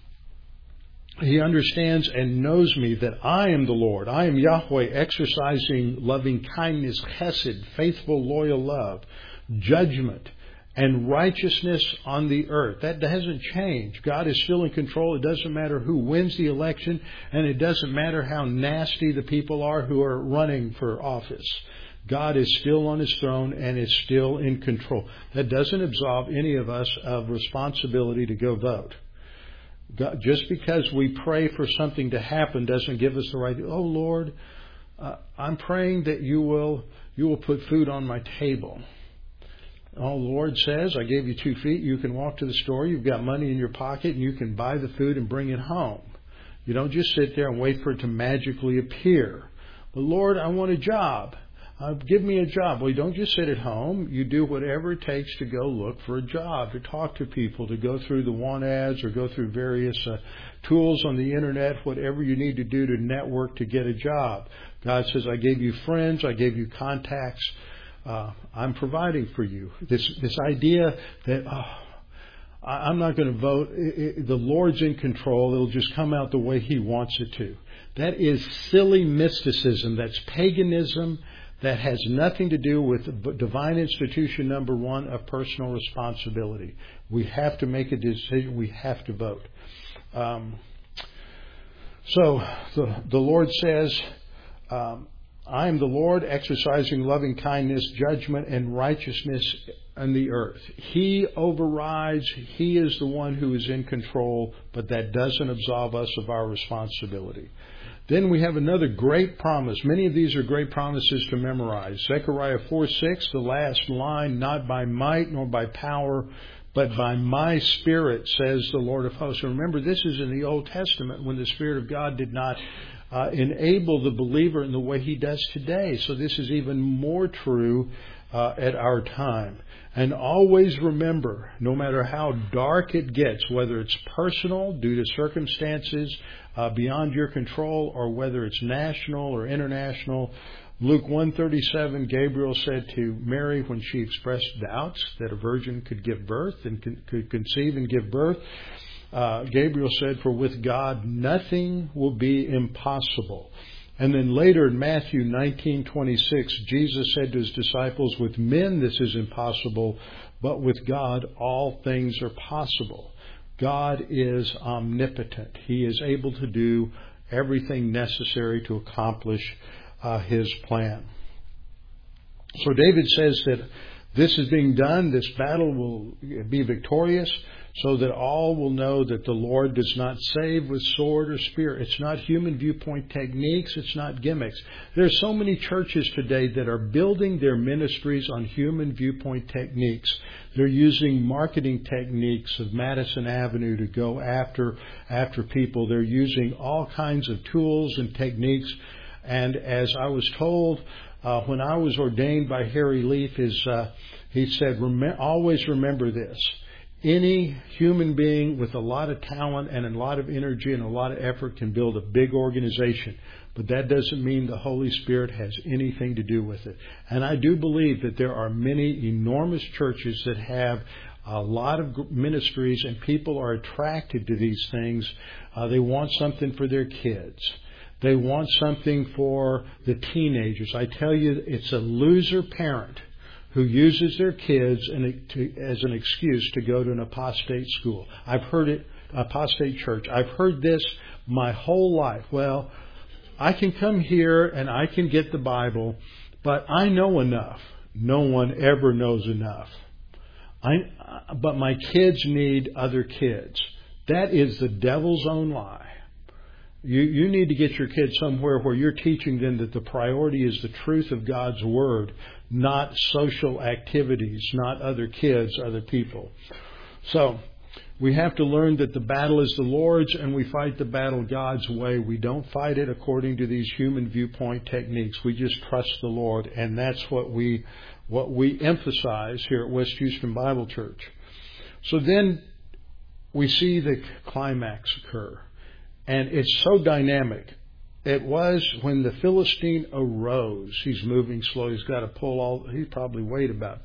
he understands and knows me, that I am the Lord. I am Yahweh, exercising loving kindness, chesed, faithful, loyal love, judgment, and righteousness on the earth. That hasn't changed. God is still in control. It doesn't matter who wins the election, and it doesn't matter how nasty the people are who are running for office. God is still on his throne and is still in control. That doesn't absolve any of us of responsibility to go vote. God, just because we pray for something to happen doesn't give us the right. Oh Lord, I'm praying that you will put food on my table. Oh, the Lord says, I gave you 2 feet. You can walk to the store. You've got money in your pocket, and you can buy the food and bring it home. You don't just sit there and wait for it to magically appear. But Lord, I want a job. Give me a job. Well, you don't just sit at home. You do whatever it takes to go look for a job, to talk to people, to go through the want ads or go through various tools on the internet, whatever you need to do to network to get a job. God says, I gave you friends. I gave you contacts. I'm providing for you. This idea that I'm not going to vote. The Lord's in control. It'll just come out the way he wants it to. That is silly mysticism. That's paganism. That has nothing to do with divine institution number 1 of personal responsibility. We have to make a decision. We have to vote. So the Lord says, I am the Lord, exercising loving kindness, judgment, and righteousness on the earth. He overrides. He is the one who is in control, but that doesn't absolve us of our responsibility. Then we have another great promise. Many of these are great promises to memorize. Zechariah 4:6, the last line, not by might nor by power, but by my Spirit, says the Lord of hosts. And remember, this is in the Old Testament when the Spirit of God did not enable the believer in the way he does today. So this is even more true at our time. And always remember, no matter how dark it gets, whether it's personal due to circumstances beyond your control, or whether it's national or international, Luke 1:37, Gabriel said to Mary when she expressed doubts that a virgin could give birth and could conceive and give birth, Gabriel said, for with God nothing will be impossible. And then later in Matthew 19:26, Jesus said to his disciples, with men this is impossible, but with God all things are possible. God is omnipotent. He is able to do everything necessary to accomplish his plan. So David says that this is being done, this battle will be victorious, so that all will know that the Lord does not save with sword or spear. It's not human viewpoint techniques. It's not gimmicks. There's so many churches today that are building their ministries on human viewpoint techniques. They're using marketing techniques of Madison Avenue to go after people. They're using all kinds of tools and techniques. And as I was told when I was ordained by Harry Leaf, he said, always remember this. Any human being with a lot of talent and a lot of energy and a lot of effort can build a big organization. But that doesn't mean the Holy Spirit has anything to do with it. And I do believe that there are many enormous churches that have a lot of ministries, and people are attracted to these things. They want something for their kids. They want something for the teenagers. I tell you, it's a loser parent who uses their kids as an excuse to go to an apostate school. I've heard it, apostate church. I've heard this my whole life. Well, I can come here and I can get the Bible, but I know enough. No one ever knows enough. But my kids need other kids. That is the devil's own lie. You need to get your kids somewhere where you're teaching them that the priority is the truth of God's Word, not social activities, not other kids, other people. So we have to learn that the battle is the Lord's, and we fight the battle God's way. We don't fight it according to these human viewpoint techniques. We just trust the Lord, and that's what we emphasize here at West Houston Bible Church. So then we see the climax occur. And it's so dynamic. It was when the Philistine arose. He's moving slow. He's got to he probably weighed about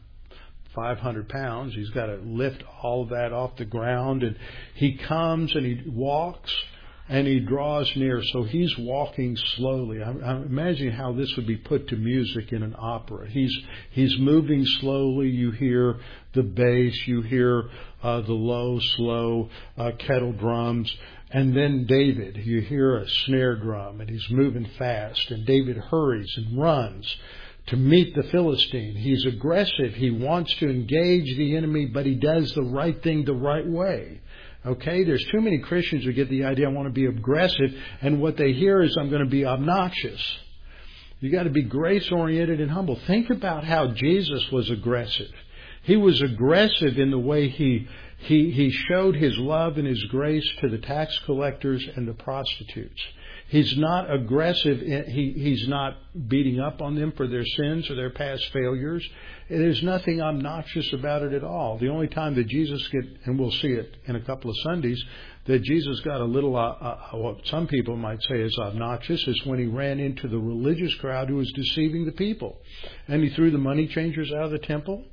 500 pounds. He's got to lift all of that off the ground. And he comes and he walks and he draws near. So he's walking slowly. I'm imagining how this would be put to music in an opera. He's moving slowly. You hear the bass. You hear the low, slow kettle drums. And then David, you hear a snare drum, and he's moving fast. And David hurries and runs to meet the Philistine. He's aggressive. He wants to engage the enemy, but he does the right thing the right way. Okay? There's too many Christians who get the idea, I want to be aggressive, and what they hear is, I'm going to be obnoxious. You got to be grace-oriented and humble. Think about how Jesus was aggressive. He was aggressive in the way he showed his love and his grace to the tax collectors and the prostitutes. He's not aggressive. He's not beating up on them for their sins or their past failures. There's nothing obnoxious about it at all. The only time that Jesus and we'll see it in a couple of Sundays, that Jesus got a little, what some people might say is obnoxious, is when he ran into the religious crowd who was deceiving the people. And he threw the money changers out of the temple.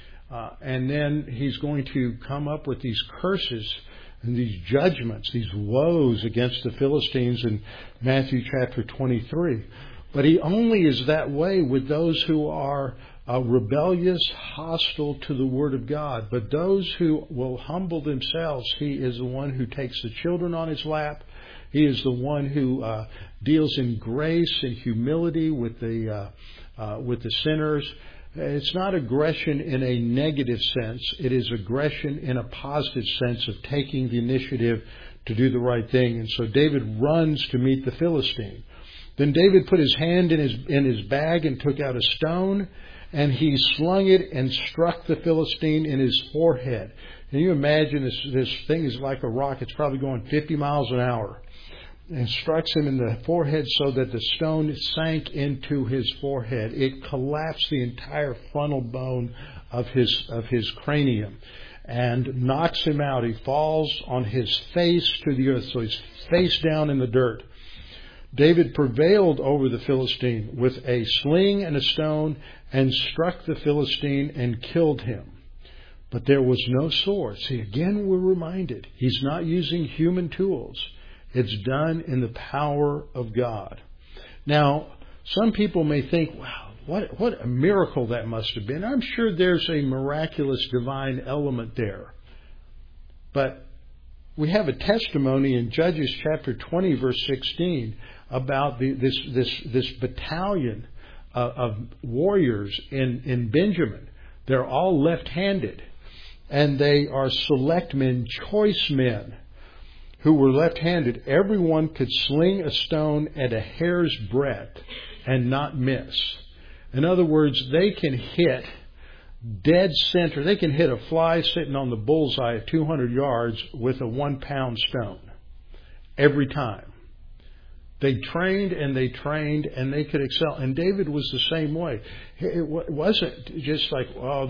And then he's going to come up with these curses and these judgments, these woes against the Philistines in Matthew chapter 23. But he only is that way with those who are rebellious, hostile to the Word of God. But those who will humble themselves, he is the one who takes the children on his lap. He is the one who deals in grace and humility with the sinners. It's not aggression in a negative sense. It is aggression in a positive sense of taking the initiative to do the right thing. And so David runs to meet the Philistine. Then David put his hand in his bag and took out a stone, and he slung it and struck the Philistine in his forehead. Can you imagine this thing is like a rock. It's probably going 50 miles an hour. And strikes him in the forehead so that the stone sank into his forehead. It collapsed the entire frontal bone of his cranium and knocks him out. He falls on his face to the earth, so he's face down in the dirt. David prevailed over the Philistine with a sling and a stone and struck the Philistine and killed him. But there was no sword. See, again, we're reminded he's not using human tools. It's done in the power of God. Now, some people may think, wow, what a miracle that must have been. I'm sure there's a miraculous divine element there. But we have a testimony in Judges chapter 20, verse 16, about this battalion of warriors in Benjamin. They're all left-handed. And they are select men, choice men, who were left-handed. Everyone could sling a stone at a hair's breadth and not miss. In other words, they can hit dead center. They can hit a fly sitting on the bullseye at 200 yards with a 1-pound stone every time. They trained and they could excel. And David was the same way. It wasn't just like,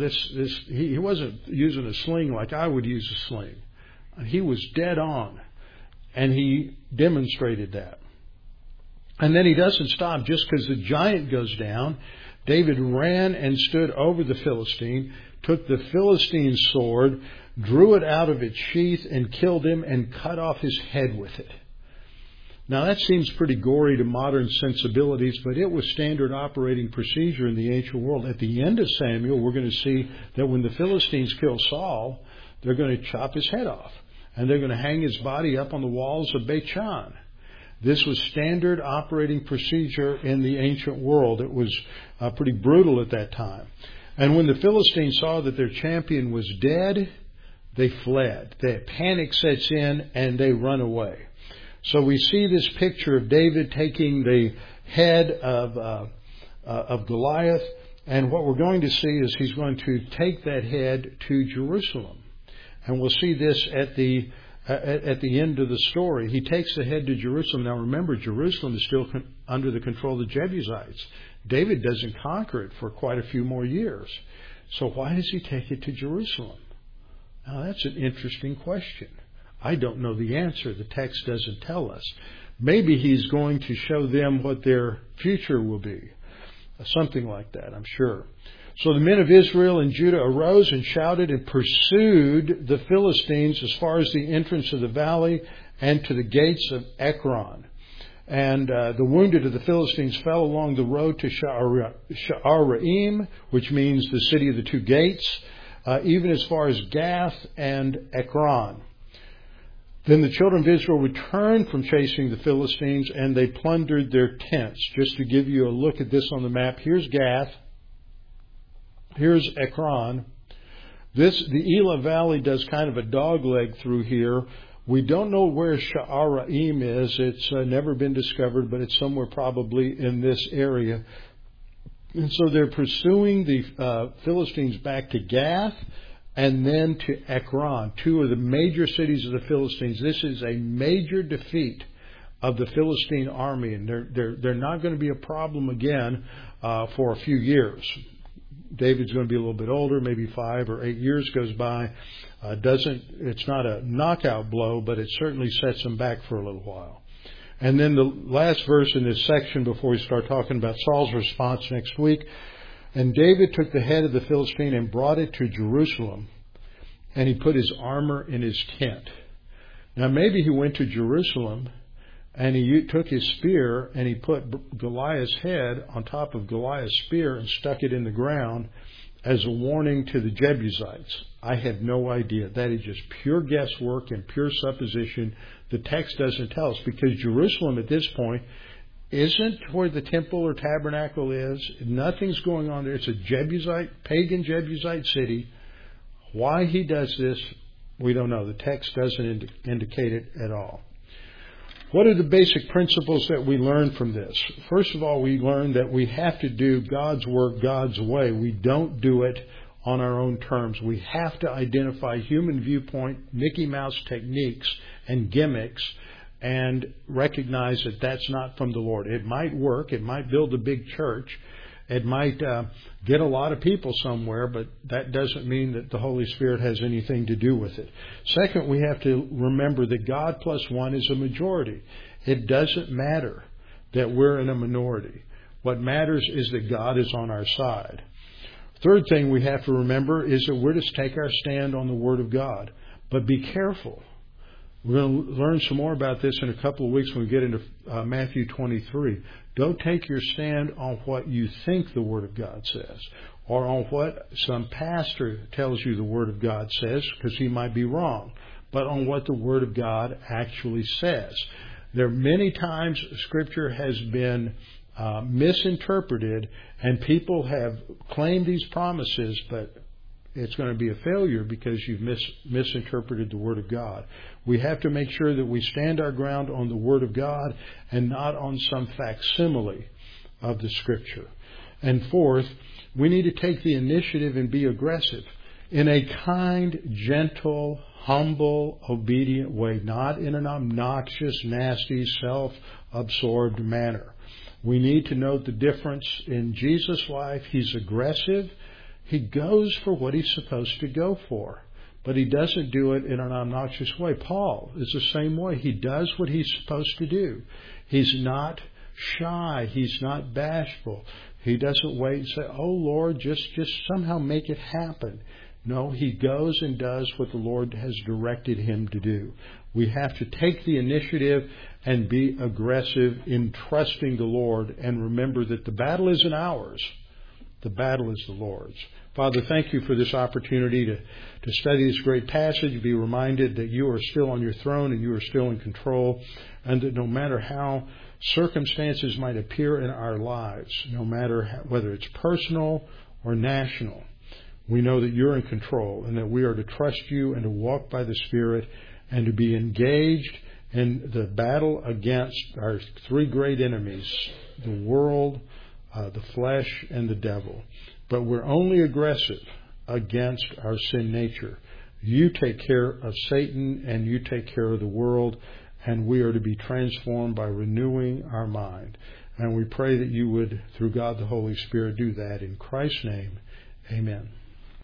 he wasn't using a sling like I would use a sling. He was dead on. And he demonstrated that. And then he doesn't stop just because the giant goes down. David ran and stood over the Philistine, took the Philistine's sword, drew it out of its sheath, and killed him and cut off his head with it. Now that seems pretty gory to modern sensibilities, but it was standard operating procedure in the ancient world. At the end of Samuel, we're going to see that when the Philistines kill Saul, they're going to chop his head off, and they're going to hang his body up on the walls of Beit Shan. This was standard operating procedure in the ancient world. It was pretty brutal at that time. And when the Philistines saw that their champion was dead, they fled. The panic sets in and they run away. So we see this picture of David taking the head of Goliath, and what we're going to see is he's going to take that head to Jerusalem. And we'll see this at the end of the story. He takes the head to Jerusalem. Now remember, Jerusalem is still under the control of the Jebusites. David doesn't conquer it for quite a few more years. So why does he take it to Jerusalem? Now that's an interesting question. I don't know the answer. The text doesn't tell us. Maybe he's going to show them what their future will be. Something like that, I'm sure. So the men of Israel and Judah arose and shouted and pursued the Philistines as far as the entrance of the valley and to the gates of Ekron. And the wounded of the Philistines fell along the road to Sha'araim, which means the city of the two gates, even as far as Gath and Ekron. Then the children of Israel returned from chasing the Philistines, and they plundered their tents. Just to give you a look at this on the map, here's Gath. Here's Ekron. The Elah Valley does kind of a dogleg through here. We don't know where Sha'araim is. It's never been discovered, but it's somewhere probably in this area. And so they're pursuing the Philistines back to Gath and then to Ekron, two of the major cities of the Philistines. This is a major defeat of the Philistine army, and they're not going to be a problem again for a few years. David's going to be a little bit older, maybe 5 or 8 years goes by. It's not a knockout blow, but it certainly sets him back for a little while. And then the last verse in this section before we start talking about Saul's response next week. And David took the head of the Philistine and brought it to Jerusalem, and he put his armor in his tent. Now maybe he went to Jerusalem and he took his spear and he put Goliath's head on top of Goliath's spear and stuck it in the ground as a warning to the Jebusites. I have no idea. That is just pure guesswork and pure supposition. The text doesn't tell us, because Jerusalem at this point isn't where the temple or tabernacle is. Nothing's going on there. It's a pagan Jebusite city. Why he does this, we don't know. The text doesn't indicate it at all. What are the basic principles that we learn from this? First of all, we learn that we have to do God's work God's way. We don't do it on our own terms. We have to identify human viewpoint, Mickey Mouse techniques and gimmicks, and recognize that that's not from the Lord. It might work. It might build a big church. It might get a lot of people somewhere, but that doesn't mean that the Holy Spirit has anything to do with it. Second, we have to remember that God plus one is a majority. It doesn't matter that we're in a minority. What matters is that God is on our side. Third thing we have to remember is that we're to take our stand on the Word of God. But be careful. We're going to learn some more about this in a couple of weeks when we get into Matthew 23. Don't take your stand on what you think the Word of God says, or on what some pastor tells you the Word of God says, because he might be wrong, but on what the Word of God actually says. There are many times Scripture has been misinterpreted, and people have claimed these promises, but it's going to be a failure because you've misinterpreted the Word of God. We have to make sure that we stand our ground on the Word of God and not on some facsimile of the Scripture. And fourth, we need to take the initiative and be aggressive in a kind, gentle, humble, obedient way, not in an obnoxious, nasty, self-absorbed manner. We need to note the difference in Jesus' life. He's aggressive. He goes for what he's supposed to go for, but he doesn't do it in an obnoxious way. Paul is the same way. He does what he's supposed to do. He's not shy. He's not bashful. He doesn't wait and say, oh, Lord, just somehow make it happen. No, he goes and does what the Lord has directed him to do. We have to take the initiative and be aggressive in trusting the Lord, and remember that the battle isn't ours. The battle is the Lord's. Father, thank you for this opportunity to study this great passage, be reminded that you are still on your throne and you are still in control, and that no matter how circumstances might appear in our lives, no matter whether it's personal or national, we know that you're in control and that we are to trust you and to walk by the Spirit and to be engaged in the battle against our three great enemies, the world, the flesh, and the devil. But we're only aggressive against our sin nature. You take care of Satan and you take care of the world, and we are to be transformed by renewing our mind. And we pray that you would, through God the Holy Spirit, do that. In Christ's name, amen.